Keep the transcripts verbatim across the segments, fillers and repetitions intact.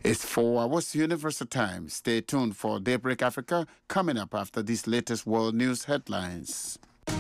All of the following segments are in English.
It's four hours Universal Time. Stay tuned for Daybreak Africa coming up after these latest world news headlines.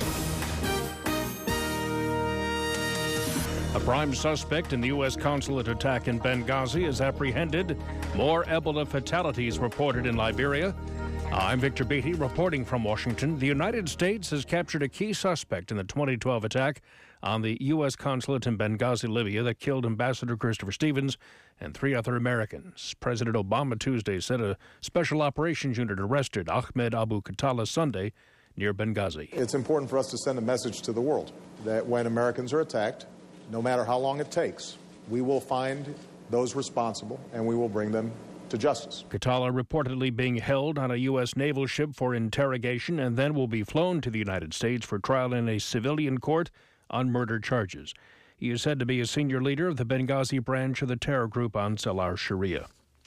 A prime suspect in the U S consulate attack in Benghazi is apprehended. More Ebola fatalities reported in Liberia. I'm Victor Beatty reporting from Washington. The United States has captured a key suspect in the twenty twelve attack on the U S consulate in Benghazi, Libya, that killed Ambassador Christopher Stevens and three other Americans. President Obama Tuesday said a special operations unit arrested Ahmed Abu Khatallah Sunday near Benghazi. It's important for us to send a message to the world that when Americans are attacked, no matter how long it takes, we will find those responsible and we will bring them to justice. Khatallah reportedly being held on a U S naval ship for interrogation and then will be flown to the United States for trial in a civilian court on murder charges. He is said to be a senior leader of the Benghazi branch of the terror group Ansar al-Sharia.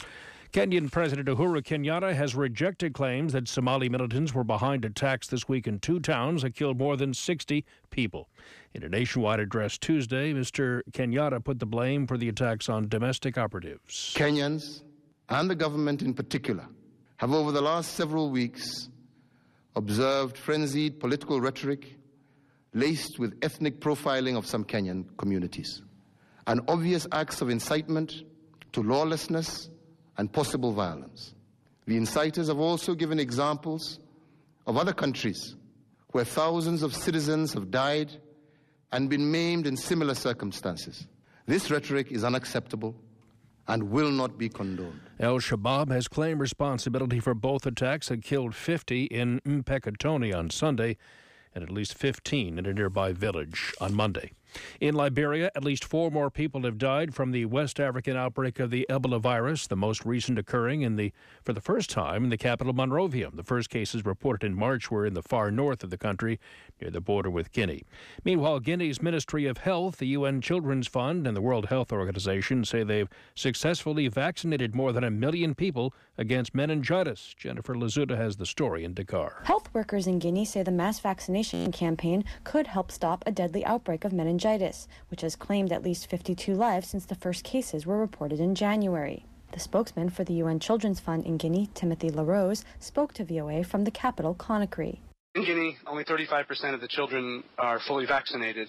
Kenyan President Uhuru Kenyatta has rejected claims that Somali militants were behind attacks this week in two towns that killed more than sixty people. In a nationwide address Tuesday, Mister Kenyatta put the blame for the attacks on domestic operatives. Kenyans, and the government in particular, have over the last several weeks observed frenzied political rhetoric laced with ethnic profiling of some Kenyan communities, and obvious acts of incitement to lawlessness and possible violence. The inciters have also given examples of other countries where thousands of citizens have died and been maimed in similar circumstances. This rhetoric is unacceptable and will not be condoned. Al-Shabaab has claimed responsibility for both attacks that killed fifty in Mpeketoni on Sunday and at least fifteen in a nearby village on Monday. In Liberia, at least four more people have died from the West African outbreak of the Ebola virus, the most recent occurring in the for the first time in the capital Monrovia. The first cases reported in March were in the far north of the country, near the border with Guinea. Meanwhile, Guinea's Ministry of Health, the U N Children's Fund, and the World Health Organization say they've successfully vaccinated more than a million people against meningitis. Jennifer Lazuda has the story in Dakar. Health workers in Guinea say the mass vaccination campaign could help stop a deadly outbreak of meningitis, which has claimed at least fifty-two lives since the first cases were reported in January. The spokesman for the U N Children's Fund in Guinea, Timothy LaRose, spoke to V O A from the capital, Conakry. In Guinea, only thirty-five percent of the children are fully vaccinated.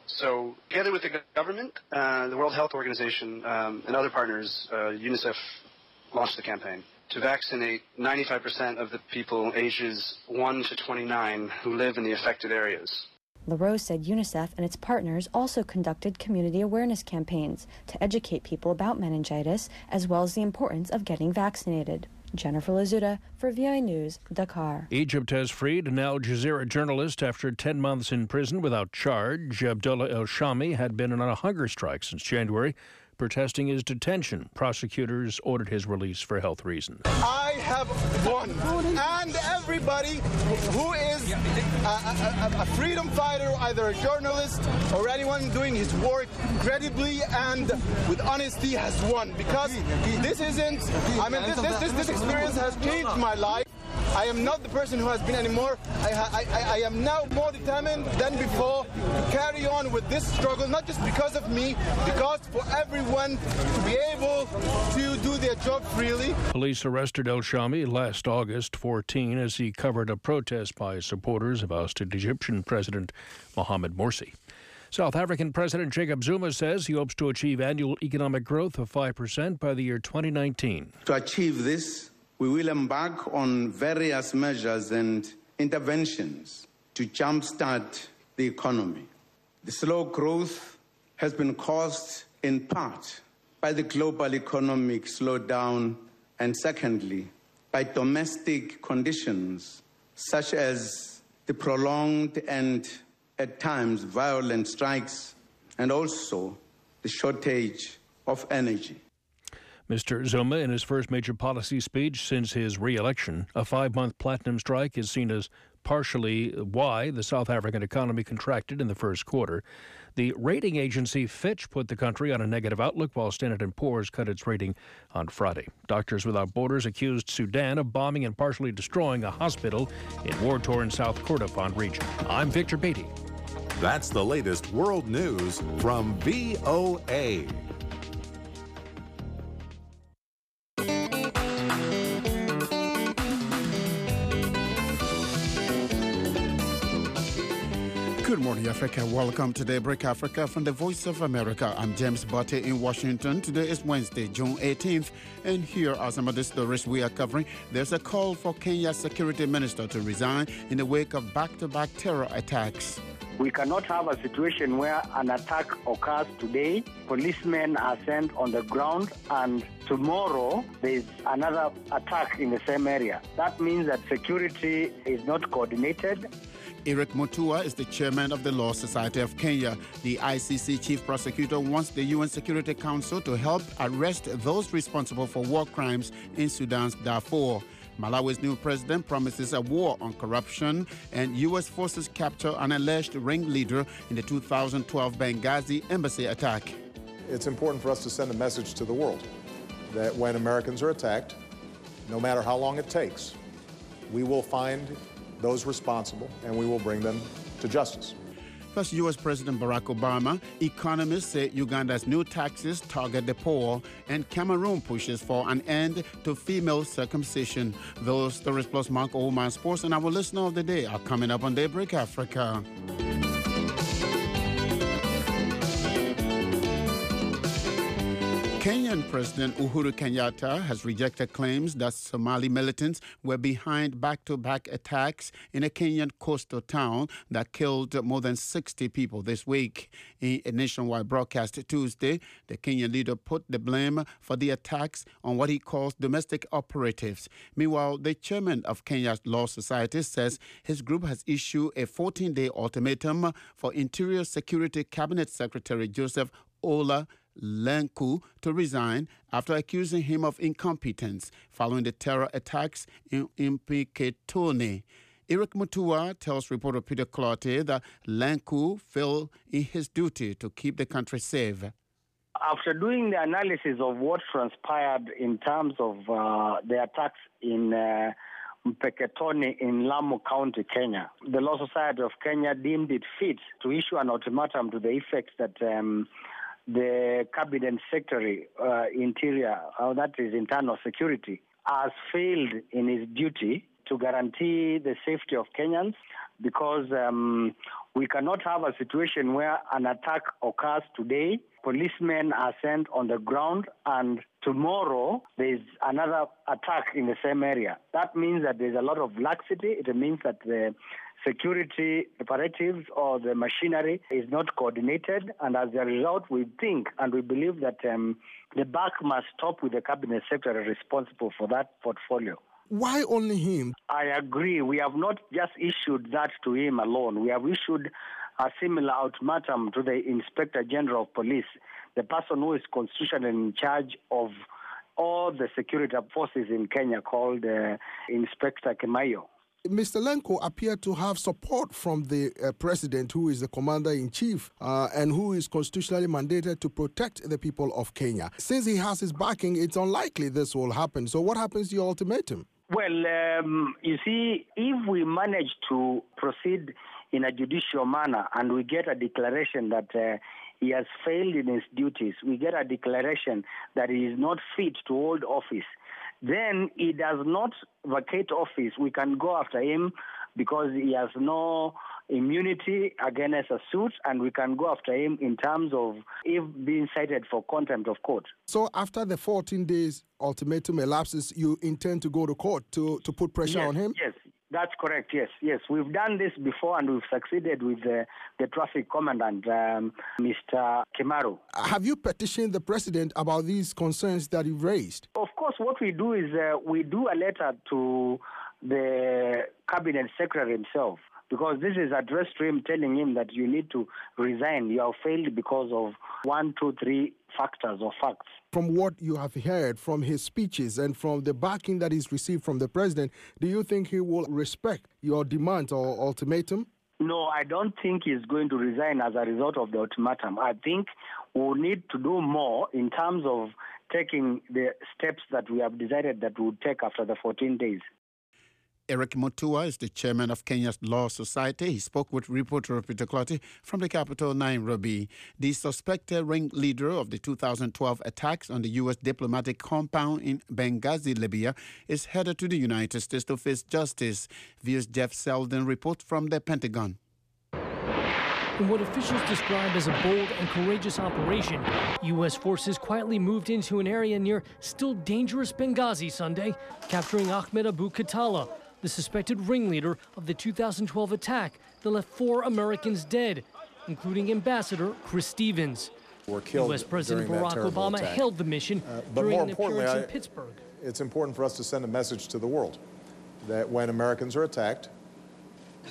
So together with the government, uh, the World Health Organization, um, and other partners, uh, UNICEF launched the campaign to vaccinate ninety-five percent of the people ages one to twenty-nine who live in the affected areas. LaRose said UNICEF and its partners also conducted community awareness campaigns to educate people about meningitis, as well as the importance of getting vaccinated. Jennifer Lazuda for V O A News, Dakar. Egypt has freed an Al Jazeera journalist after ten months in prison without charge. Abdullah El Shami had been on a hunger strike since January, protesting his detention. Prosecutors ordered his release for health reasons. I have won, and everybody who is a, a, a freedom fighter, either a journalist or anyone doing his work credibly and with honesty, has won. Because this isn't, I mean, this, this, this, this experience has changed my life. I am not the person who has been anymore. I, I, I am now more determined than before to carry on with this struggle, not just because of me, because for everyone to be able to do their job freely. Police arrested El Shami last August fourteen as he covered a protest by supporters of ousted Egyptian President Mohamed Morsi. South African President Jacob Zuma says he hopes to achieve annual economic growth of five percent by the year twenty nineteen. To achieve this, we will embark on various measures and interventions to jumpstart the economy. The slow growth has been caused in part by the global economic slowdown and secondly, by domestic conditions such as the prolonged and at times violent strikes and also the shortage of energy. Mister Zuma, in his first major policy speech since his re-election, a five-month platinum strike is seen as partially why the South African economy contracted in the first quarter. The rating agency Fitch put the country on a negative outlook, while Standard and Poor's cut its rating on Friday. Doctors Without Borders accused Sudan of bombing and partially destroying a hospital in war-torn South Kordofan region. I'm Victor Beatty. That's the latest world news from V O A. Good morning, Africa. Welcome to Daybreak Africa from the Voice of America. I'm James Botte in Washington. Today is Wednesday, June eighteenth, and here are some of the stories we are covering. There's a call for Kenya's security minister to resign in the wake of back-to-back terror attacks. We cannot have a situation where an attack occurs today, policemen are sent on the ground, and tomorrow there's another attack in the same area. That means that security is not coordinated. Eric Mutua is the chairman of the Law Society of Kenya. The I C C chief prosecutor wants the U N Security Council to help arrest those responsible for war crimes in Sudan's Darfur. Malawi's new president promises a war on corruption, and U S forces capture an alleged ringleader in the two thousand twelve Benghazi embassy attack. It's important for us to send a message to the world that when Americans are attacked, no matter how long it takes, we will find those responsible and we will bring them to justice. Plus, U S President Barack Obama, economists say Uganda's new taxes target the poor, and Cameroon pushes for an end to female circumcision. Those stories plus Mark Oldman Sports and our listener of the day are coming up on Daybreak Africa. Kenyan President Uhuru Kenyatta has rejected claims that Somali militants were behind back-to-back attacks in a Kenyan coastal town that killed more than sixty people this week. In a nationwide broadcast Tuesday, the Kenyan leader put the blame for the attacks on what he calls domestic operatives. Meanwhile, the chairman of Kenya's Law Society says his group has issued a fourteen-day ultimatum for Interior Security Cabinet Secretary Joseph Ola Lenku to resign after accusing him of incompetence following the terror attacks in Mpeketoni. Eric Mutua tells reporter Peter Clotte that Lenku failed in his duty to keep the country safe. After doing the analysis of what transpired in terms of uh, the attacks in uh, Mpeketoni in Lamu County, Kenya, the Law Society of Kenya deemed it fit to issue an ultimatum to the effect that um, the Cabinet Secretary, uh, Interior, uh, that is Internal Security, has failed in his duty to guarantee the safety of Kenyans because um, we cannot have a situation where an attack occurs today, policemen are sent on the ground, and tomorrow there's another attack in the same area. That means that there's a lot of laxity. It means that the security operatives or the machinery is not coordinated, and as a result, we think and we believe that um, the buck must stop with the Cabinet Secretary responsible for that portfolio. Why only him? I agree. We have not just issued that to him alone. We have issued a similar ultimatum to the Inspector General of Police, the person who is constitutionally in charge of all the security forces in Kenya, called uh, Inspector Kimayo. Mister Lenku appeared to have support from the uh, president, who is the commander-in-chief uh, and who is constitutionally mandated to protect the people of Kenya. Since he has his backing, it's unlikely this will happen. So what happens to your ultimatum? Well, um, you see, if we manage to proceed in a judicial manner and we get a declaration that uh, he has failed in his duties, we get a declaration that he is not fit to hold office, then he does not vacate office. We can go after him because he has no immunity against a suit, and we can go after him in terms of if being cited for contempt of court. So after the fourteen days ultimatum elapses, you intend to go to court to, to put pressure yes, on him? Yes, that's correct, yes. Yes, we've done this before and we've succeeded with the, the traffic commandant, um, Mister Kimaru. Have you petitioned the president about these concerns that you've raised? Of course, what we do is uh, we do a letter to the Cabinet Secretary himself, because this is addressed to him, telling him that you need to resign. You have failed because of one, two, three factors or facts. From what you have heard from his speeches and from the backing that he's received from the president, do you think he will respect your demand or ultimatum? No, I don't think he's going to resign as a result of the ultimatum. I think we'll need to do more in terms of taking the steps that we have decided that we'll take after the fourteen days. Eric Mutua is the chairman of Kenya's Law Society. He spoke with reporter Peter Clotte from the capital, Nairobi. The suspected ringleader of the two thousand twelve attacks on the U S diplomatic compound in Benghazi, Libya, is headed to the United States to face justice. V O's Jeff Selden reports from the Pentagon. In what officials describe as a bold and courageous operation, U S forces quietly moved into an area near still dangerous Benghazi Sunday, capturing Ahmed Abu Khattala, the suspected ringleader of the two thousand twelve attack that left four Americans dead, including Ambassador Chris Stevens. Were killed U S President during that Barack terrible Obama attack. hailed the mission Uh, but during more an importantly, appearance I- in Pittsburgh. It's important for us to send a message to the world that when Americans are attacked, uh,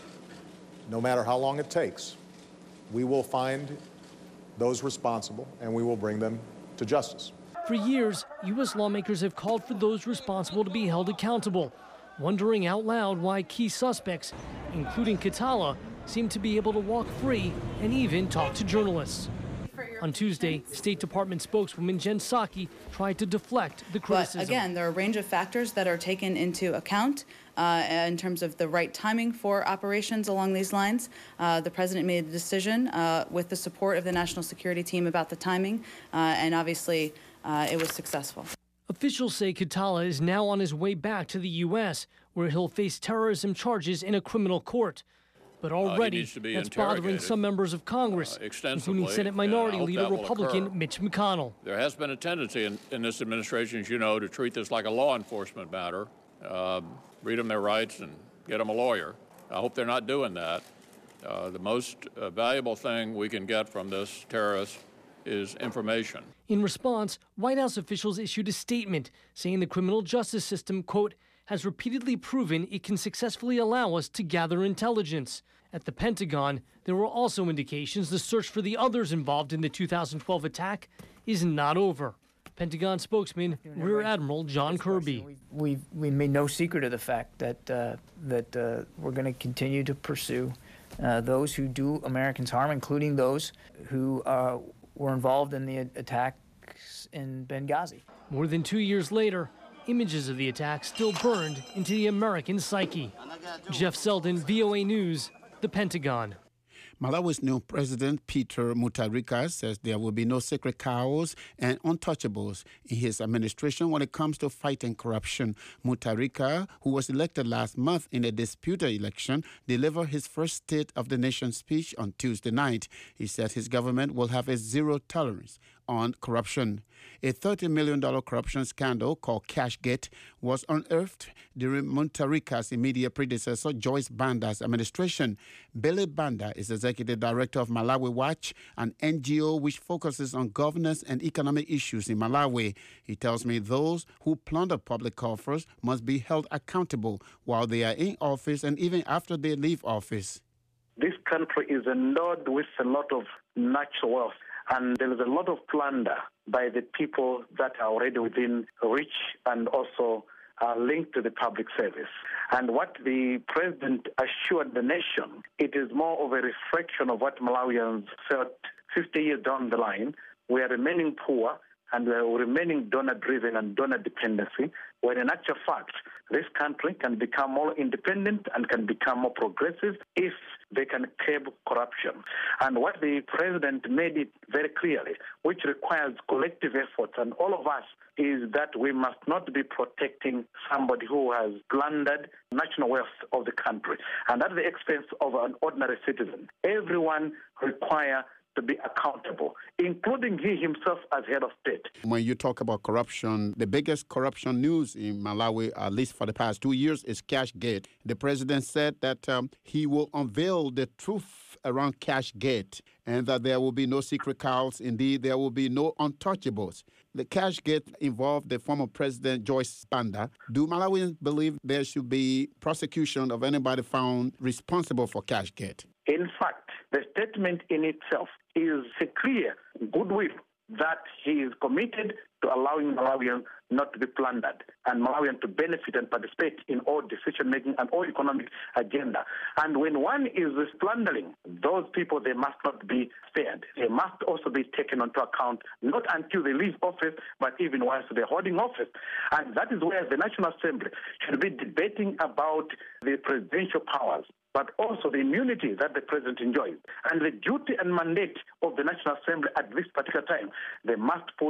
no matter how long it takes, we will find those responsible and we will bring them to justice. For years, U S lawmakers have called for those responsible to be held accountable, wondering out loud why key suspects, including Khattala, seem to be able to walk free and even talk to journalists. On Tuesday, State Department spokeswoman Jen Psaki tried to deflect the criticism. But again, there are a range of factors that are taken into account uh, in terms of the right timing for operations along these lines. Uh, the president made the decision uh, with the support of the national security team about the timing, uh, and obviously uh, it was successful. Officials say Khattala is now on his way back to the U S, where he'll face terrorism charges in a criminal court. But already, uh, that's bothering some members of Congress, uh, including Senate Minority Leader Republican occur. Mitch McConnell. There has been a tendency in, in this administration, as you know, to treat this like a law enforcement matter, uh, read them their rights and get them a lawyer. I hope they're not doing that. Uh, the most uh, valuable thing we can get from this terrorist is information. In response, White House officials issued a statement saying the criminal justice system, quote, has repeatedly proven it can successfully allow us to gather intelligence. At the Pentagon, there were also indications the search for the others involved in the two thousand twelve attack is not over. Pentagon spokesman Rear Admiral John Kirby. We we made no secret of the fact that uh, that uh, we're going to continue to pursue uh, those who do Americans harm, including those who uh, were involved in the attacks in Benghazi. More than two years later, images of the attack still burned into the American psyche. Jeff Selden, V O A News, the Pentagon. Malawi's new president, Peter Mutharika, says there will be no sacred cows and untouchables in his administration when it comes to fighting corruption. Mutharika, who was elected last month in a disputed election, delivered his first State of the Nation speech on Tuesday night. He said his government will have a zero tolerance on corruption. A thirty million dollars corruption scandal called Cashgate was unearthed during Mutharika's immediate predecessor, Joyce Banda's administration. Billy Banda is executive director of Malawi Watch, an N G O which focuses on governance and economic issues in Malawi. He tells me those who plunder public coffers must be held accountable while they are in office and even after they leave office. This country is endowed with a lot of natural wealth, and there is a lot of plunder by the people that are already within reach and also are linked to the public service. And what the president assured the nation, it is more of a reflection of what Malawians felt fifty years down the line. We are remaining poor and we are remaining donor-driven and donor dependency, when in actual fact, this country can become more independent and can become more progressive if they can curb corruption. And what the president made it very clearly, which requires collective efforts, and all of us, is that we must not be protecting somebody who has plundered national wealth of the country, and at the expense of an ordinary citizen. Everyone requires to be accountable, including he himself as head of state. When you talk about corruption, the biggest corruption news in Malawi, at least for the past two years, is Cashgate. The president said that um, he will unveil the truth around Cashgate and that there will be no secret cows. Indeed, there will be no untouchables. The Cashgate involved the former president, Joyce Banda. Do Malawians believe there should be prosecution of anybody found responsible for Cashgate? In fact, the statement in itself is a clear goodwill that he is committed to allowing Malawians not to be plundered and Malawians to benefit and participate in all decision-making and all economic agenda. And when one is plundering, those people, they must not be spared. They must also be taken into account, not until they leave office, but even whilst they're holding office. And that is where the National Assembly should be debating about the presidential powers, but also the immunity that the president enjoys. And the duty and mandate of the National Assembly at this particular time, they must put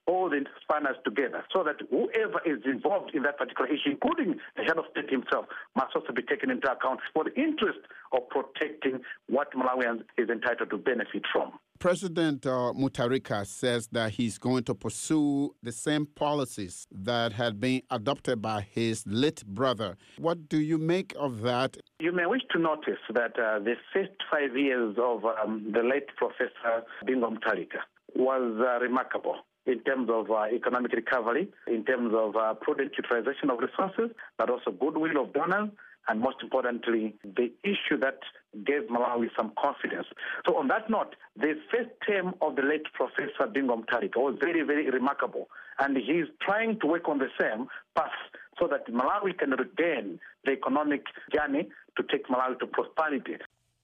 all the spanners together so that whoever is involved in that particular issue, including the head of state himself, must also be taken into account for the interest of protecting what Malawians is entitled to benefit from. President uh, Mutharika says that he's going to pursue the same policies that had been adopted by his late brother. What do you make of that? You may wish to notice that uh, the first five years of um, the late Professor Bingu Mutharika was uh, remarkable in terms of uh, economic recovery, in terms of uh, prudent utilization of resources, but also goodwill of donors, and most importantly, the issue that gave Malawi some confidence. So on that note, the first term of the late Professor Bingu Mutharika was very, very remarkable. And he's trying to work on the same path so that Malawi can regain the economic journey to take Malawi to prosperity.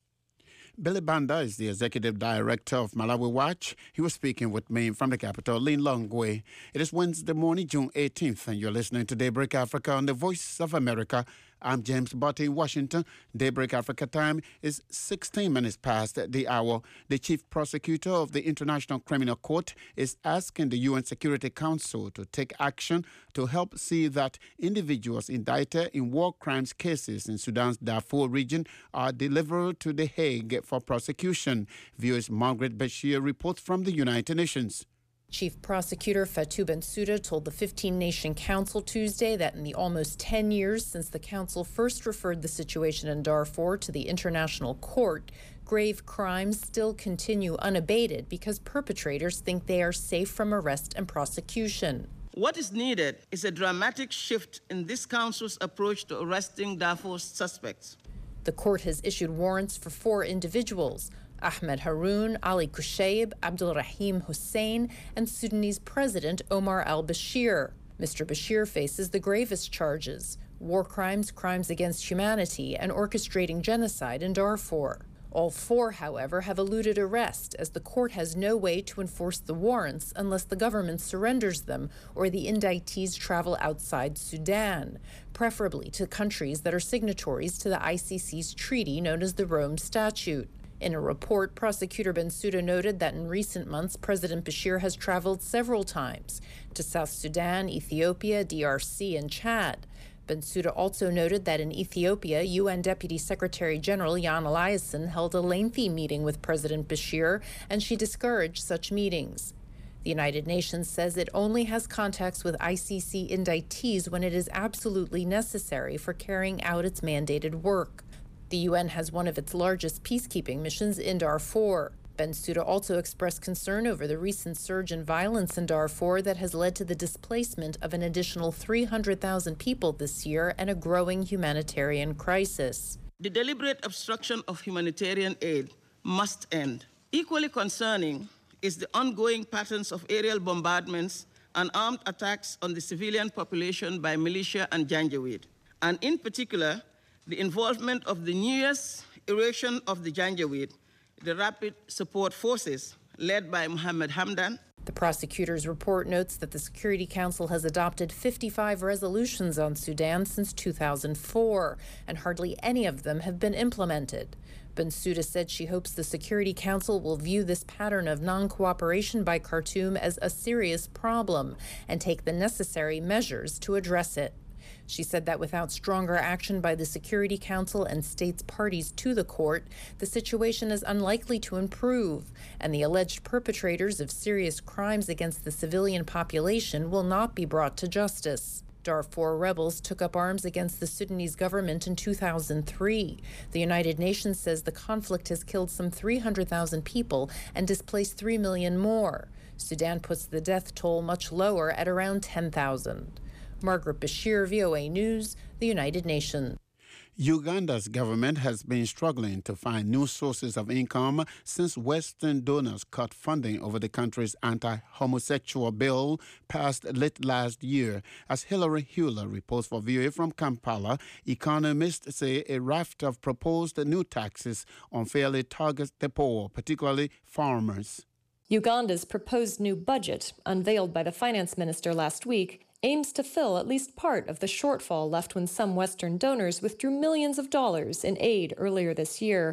Billy Banda is the executive director of Malawi Watch. He was speaking with me from the capital, Lilongwe. It is Wednesday morning, June eighteenth, and you're listening to Daybreak Africa on the Voice of America. I'm James Botte in Washington. Daybreak Africa time is sixteen minutes past the hour. The chief prosecutor of the International Criminal Court is asking the U N Security Council to take action to help see that individuals indicted in war crimes cases in Sudan's Darfur region are delivered to The Hague for prosecution. V O's Margaret Bashir reports from the United Nations. Chief Prosecutor Fatou Bensouda told the fifteen-nation council Tuesday that in the almost ten years since the council first referred the situation in Darfur to the International Court, grave crimes still continue unabated because perpetrators think they are safe from arrest and prosecution. What is needed is a dramatic shift in this council's approach to arresting Darfur's suspects. The court has issued warrants for four individuals: Ahmed Haroun, Ali Kushaib, Abdul Rahim Hussein, and Sudanese President Omar al-Bashir. Mister Bashir faces the gravest charges: war crimes, crimes against humanity, and orchestrating genocide in Darfur. All four, however, have eluded arrest, as the court has no way to enforce the warrants unless the government surrenders them or the indictees travel outside Sudan, preferably to countries that are signatories to the I C C's treaty known as the Rome Statute. In a report, Prosecutor Bensouda noted that in recent months, President Bashir has traveled several times to South Sudan, Ethiopia, D R C, and Chad. Bensouda also noted that in Ethiopia, U N Deputy Secretary General Jan Eliasson held a lengthy meeting with President Bashir, and she discouraged such meetings. The United Nations says it only has contacts with I C C indictees when it is absolutely necessary for carrying out its mandated work. The U N has one of its largest peacekeeping missions in Darfur. Bensouda also expressed concern over the recent surge in violence in Darfur that has led to the displacement of an additional three hundred thousand people this year and a growing humanitarian crisis. The deliberate obstruction of humanitarian aid must end. Equally concerning is the ongoing patterns of aerial bombardments and armed attacks on the civilian population by militia and Janjaweed, and in particular, the involvement of the newest iteration of the Janjaweed, the Rapid Support Forces, led by Mohammed Hamdan. The prosecutor's report notes that the Security Council has adopted fifty-five resolutions on Sudan since two thousand four, and hardly any of them have been implemented. Bensouda said she hopes the Security Council will view this pattern of non-cooperation by Khartoum as a serious problem and take the necessary measures to address it. She said that without stronger action by the Security Council and states parties to the court, the situation is unlikely to improve, and the alleged perpetrators of serious crimes against the civilian population will not be brought to justice. Darfur rebels took up arms against the Sudanese government in two thousand three. The United Nations says the conflict has killed some three hundred thousand people and displaced three million more. Sudan puts the death toll much lower at around ten thousand. Margaret Bashir, V O A News, the United Nations. Uganda's government has been struggling to find new sources of income since Western donors cut funding over the country's anti-homosexual bill passed late last year. As Hilary Hewler reports for V O A from Kampala, economists say a raft of proposed new taxes unfairly targets the poor, particularly farmers. Uganda's proposed new budget, unveiled by the finance minister last week, aims to fill at least part of the shortfall left when some Western donors withdrew millions of dollars in aid earlier this year.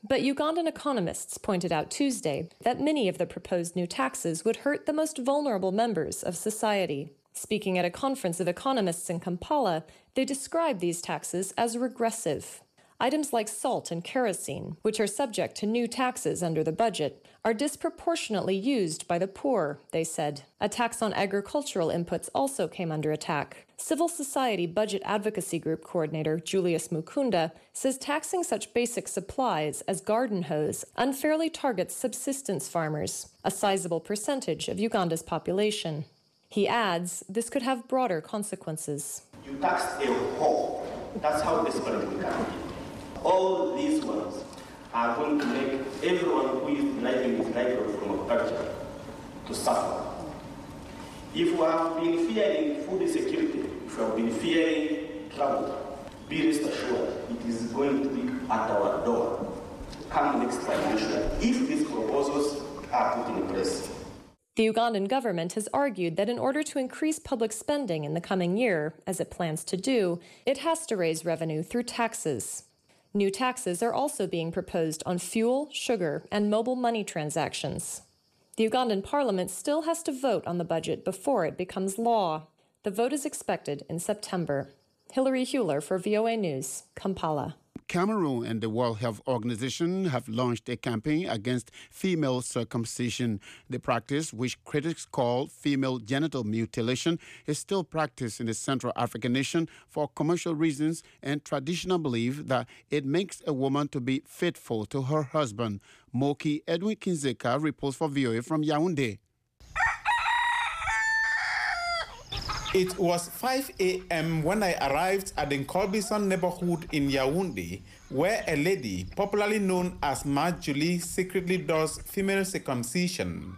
But Ugandan economists pointed out Tuesday that many of the proposed new taxes would hurt the most vulnerable members of society. Speaking at a conference of economists in Kampala, they described these taxes as regressive. Items like salt and kerosene, which are subject to new taxes under the budget, are disproportionately used by the poor, they said. A tax on agricultural inputs also came under attack. Civil society budget advocacy group coordinator Julius Mukunda says taxing such basic supplies as garden hose unfairly targets subsistence farmers, a sizable percentage of Uganda's population. He adds this could have broader consequences. You tax a whole. That's how desperate we can be. All these ones are going to make everyone who is deriving his livelihood from agriculture to suffer. If we have been fearing food insecurity, if we have been fearing trouble, be rest assured it is going to be at our door come next financial year if these proposals are put in place. The Ugandan government has argued that in order to increase public spending in the coming year, as it plans to do, it has to raise revenue through taxes. New taxes are also being proposed on fuel, sugar, and mobile money transactions. The Ugandan parliament still has to vote on the budget before it becomes law. The vote is expected in September. Hilary Hewler for V O A News, Kampala. Cameroon and the World Health Organization have launched a campaign against female circumcision. The practice, which critics call female genital mutilation, is still practiced in the Central African nation for commercial reasons and traditional belief that it makes a woman to be faithful to her husband. Moki Edwin Kinzeka reports for V O A from Yaoundé. It was five a.m. when I arrived at the Colbison neighborhood in Yaoundé, where a lady, popularly known as Ma Julie, secretly does female circumcision.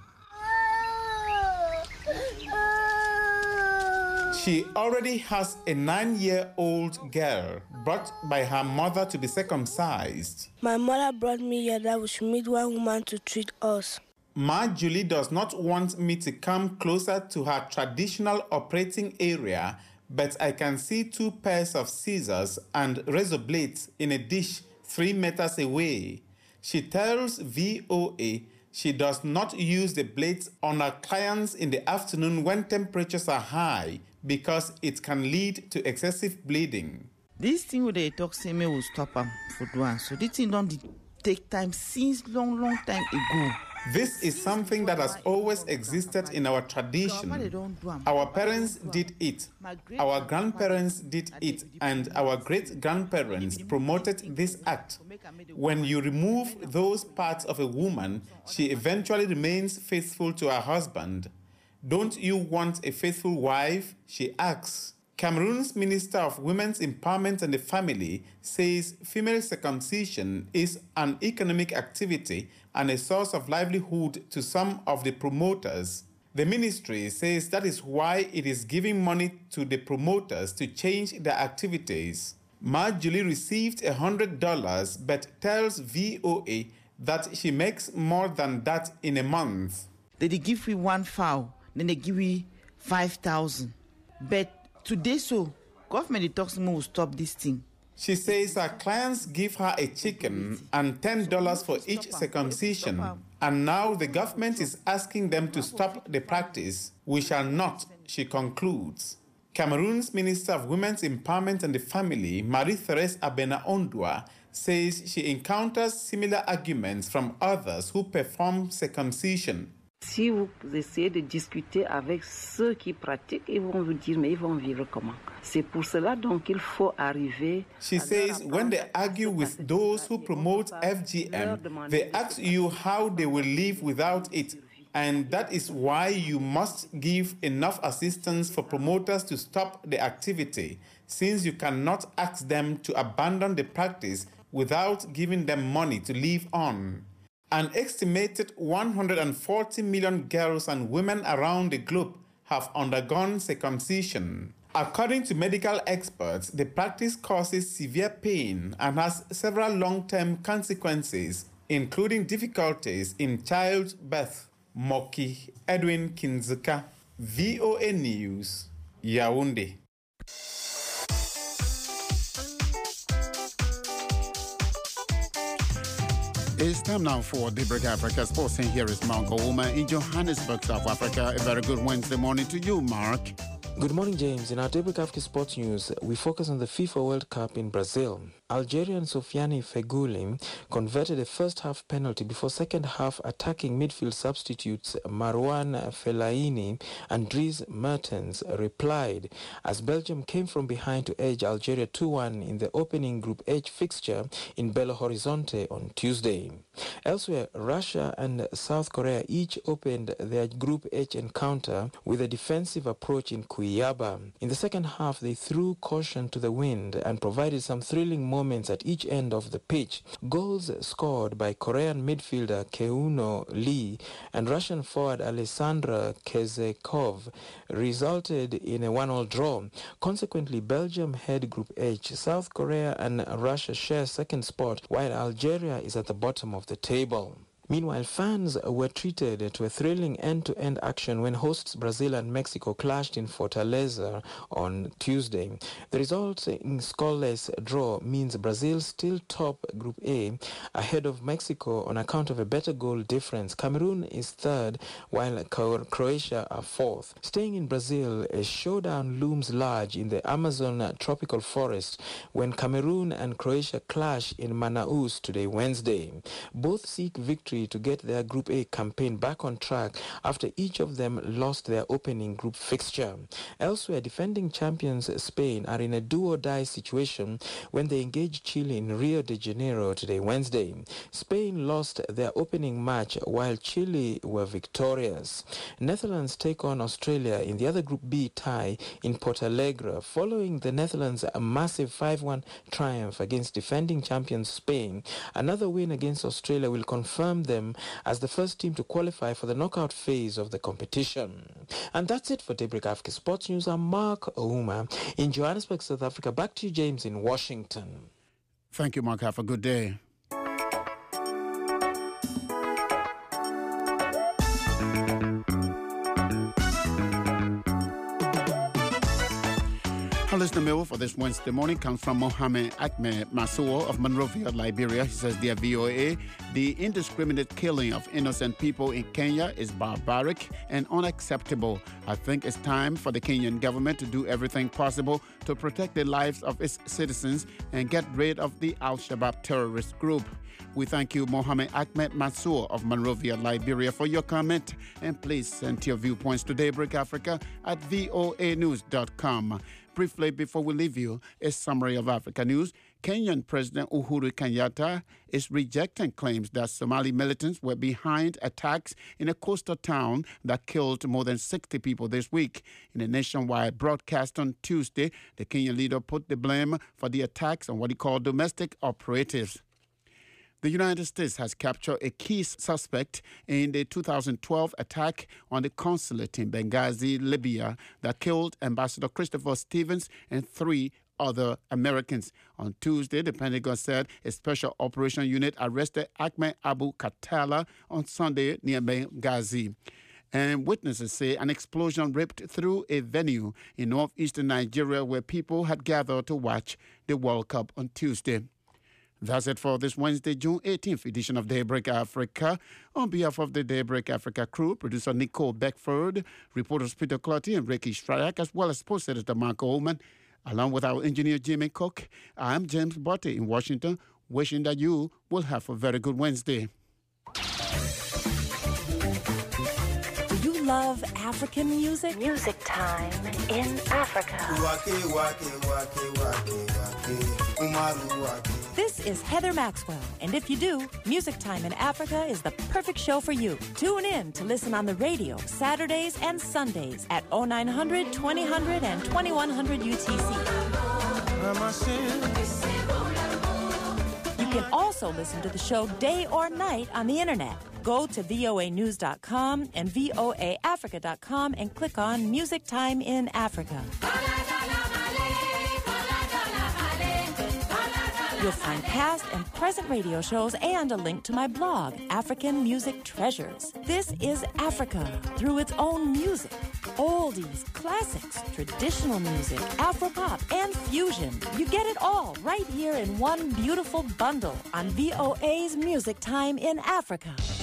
She already has a nine-year-old girl brought by her mother to be circumcised. My mother brought me here that we should meet one woman to treat us. Ma Julie does not want me to come closer to her traditional operating area, but I can see two pairs of scissors and razor blades in a dish three meters away. She tells V O A she does not use the blades on her clients in the afternoon when temperatures are high because it can lead to excessive bleeding. This thing with the toxin will stop them for doing so. This thing don't take time since long, long time ago. This is something that has always existed in our tradition. Our parents did it, our grandparents did it, and our great-grandparents promoted this act. When you remove those parts of a woman, she eventually remains faithful to her husband. Don't you want a faithful wife? She asks. Cameroon's Minister of Women's Empowerment and the Family says female circumcision is an economic activity and a source of livelihood to some of the promoters. The ministry says that is why it is giving money to the promoters to change their activities. Ma Julie received one hundred dollars but tells V O A that she makes more than that in a month. They give me one fowl, then they give me five thousand. But today, so government talks more will stop this thing. She says her clients give her a chicken and ten dollars for each circumcision, and now the government is asking them to stop the practice. We shall not, she concludes. Cameroon's Minister of Women's Empowerment and the Family, Marie-Thérèse Abena-Ondua, says she encounters similar arguments from others who perform circumcision. Si vous essayez de discuter avec ceux qui pratiquent, ils vont vous dire, mais ils vont vivre comment? C'est pour cela donc qu'il faut arriver. She says when they argue with those who promote F G M, they ask you how they will live without it. And that is why you must give enough assistance for promoters to stop the activity, since you cannot ask them to abandon the practice without giving them money to live on. An estimated one hundred forty million girls and women around the globe have undergone circumcision. According to medical experts, the practice causes severe pain and has several long-term consequences, including difficulties in childbirth. Moki Edwin Kinzeka, V O A News, Yaoundé. It's time now for Daybreak Africa Sports, and here is Mark Ouma in Johannesburg, South Africa. A very good Wednesday morning to you, Mark. Good morning, James. In our Daybreak Africa Sports News, we focus on the FIFA World Cup in Brazil. Algerian Sofiane Feghouli converted a first-half penalty before second-half attacking midfield substitutes Marouane Fellaini and Dries Mertens replied as Belgium came from behind to edge Algeria two one in the opening Group H fixture in Belo Horizonte on Tuesday. Elsewhere, Russia and South Korea each opened their Group H encounter with a defensive approach in Cuiabá. In the second half, they threw caution to the wind and provided some thrilling moments at each end of the pitch. Goals scored by Korean midfielder Keuno Lee and Russian forward Alexander Kezekov resulted in a one all draw. Consequently, Belgium head Group H. South Korea and Russia share second spot, while Algeria is at the bottom of the table. Meanwhile, fans were treated to a thrilling end-to-end action when hosts Brazil and Mexico clashed in Fortaleza on Tuesday. The result in scoreless draw means Brazil still top Group A ahead of Mexico on account of a better goal difference. Cameroon is third, while Croatia are fourth. Staying in Brazil, a showdown looms large in the Amazon tropical forest when Cameroon and Croatia clash in Manaus today, Wednesday. Both seek victory to get their Group A campaign back on track after each of them lost their opening group fixture. Elsewhere, defending champions Spain are in a do-or-die situation when they engage Chile in Rio de Janeiro today, Wednesday. Spain lost their opening match while Chile were victorious. Netherlands take on Australia in the other Group B tie in Porto Alegre following the Netherlands' a massive five one triumph against defending champions Spain. Another win against Australia will confirm them as the first team to qualify for the knockout phase of the competition. And that's it for Daybreak Africa Sports News. I'm Mark Ouma in Johannesburg, South Africa. Back to you, James, in Washington. Thank you, Mark. Have a good day. Our listener mail for this Wednesday morning comes from Mohamed Ahmed Massour of Monrovia, Liberia. He says, "Dear V O A, the indiscriminate killing of innocent people in Kenya is barbaric and unacceptable. I think it's time for the Kenyan government to do everything possible to protect the lives of its citizens and get rid of the Al-Shabaab terrorist group." We thank you, Mohamed Ahmed Massour of Monrovia, Liberia, for your comment. And please send your viewpoints to Daybreak Africa at V O A news dot com. Briefly, before we leave you, a summary of Africa news. Kenyan President Uhuru Kenyatta is rejecting claims that Somali militants were behind attacks in a coastal town that killed more than sixty people this week. In a nationwide broadcast on Tuesday, the Kenyan leader put the blame for the attacks on what he called domestic operatives. The United States has captured a key suspect in the two thousand twelve attack on the consulate in Benghazi, Libya, that killed Ambassador Christopher Stevens and three other Americans. On Tuesday, the Pentagon said a special operation unit arrested Ahmed Abu Khattala on Sunday near Benghazi. And witnesses say an explosion ripped through a venue in northeastern Nigeria where people had gathered to watch the World Cup on Tuesday. That's it for this Wednesday, June eighteenth edition of Daybreak Africa. On behalf of the Daybreak Africa crew, producer Nicole Beckford, reporters Peter Clotty and Ricky Shryak, as well as post editor Mark Oman, along with our engineer Jimmy Cook, I'm James Botte in Washington, wishing that you will have a very good Wednesday. Do you love African music? Music Time in Africa. This is Heather Maxwell, and if you do, Music Time in Africa is the perfect show for you. Tune in to listen on the radio Saturdays and Sundays at oh nine hundred, twenty hundred, and twenty-one hundred U T C. You can also listen to the show day or night on the internet. Go to V O A news dot com and V O A africa dot com and click on Music Time in Africa. You'll find past and present radio shows and a link to my blog, African Music Treasures. This is Africa through its own music. oldies, classics, traditional music, Afropop, and fusion. You get it all right here in one beautiful bundle on V O A's Music Time in Africa.